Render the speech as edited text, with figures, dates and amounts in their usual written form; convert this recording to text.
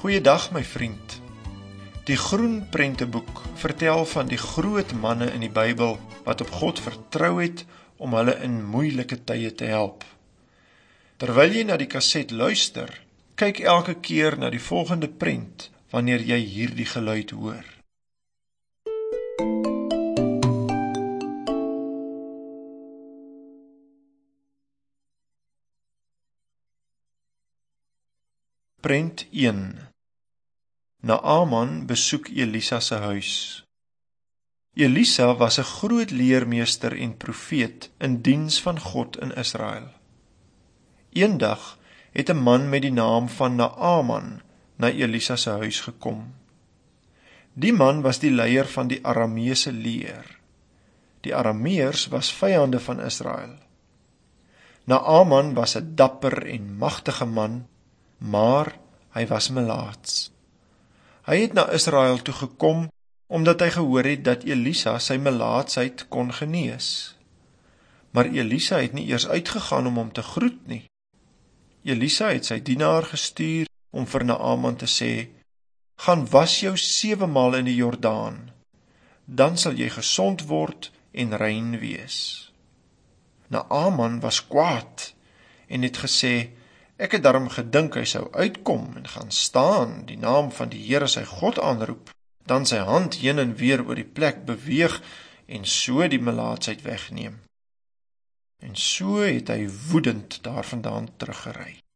Goeiedag my vriend. Die Groen Prenteboek vertel van die groot manne in die Bybel wat op God vertrou het om hulle in moeilike tye te help. Terwyl jy na die kaset luister, kyk elke keer na die volgende prent wanneer jy hierdie geluid hoor. Prent 1. Naaman besoek Elisa se huis. Elisa was 'n groot leermeester en profeet in diens van God in Israel. Eendag het 'n man met die naam van Naaman na Elisa se huis gekom. Die man was die leier van die Arameese leer. Die Arameërs was vyande van Israel. Naaman was 'n dapper en magtige man, maar hy was melaats. Hy het na Israel toe gekom, omdat hy gehoor het dat Elisa sy melaatsheid kon genees. Maar Elisa het nie eers uitgegaan om hom te groet nie. Elisa het sy dienaar gestuur om vir Naaman te sê, gaan was jou 7 maal in die Jordaan, dan sal jy gesond word en rein wees. Naaman was kwaad en het gesê, ek het daarom gedink hy sou uitkom en gaan staan, die naam van die Here sy God aanroep, dan sy hand heen en weer oor die plek beweeg en so die melaatsheid wegneem. En so het hy woedend daarvandaan teruggery.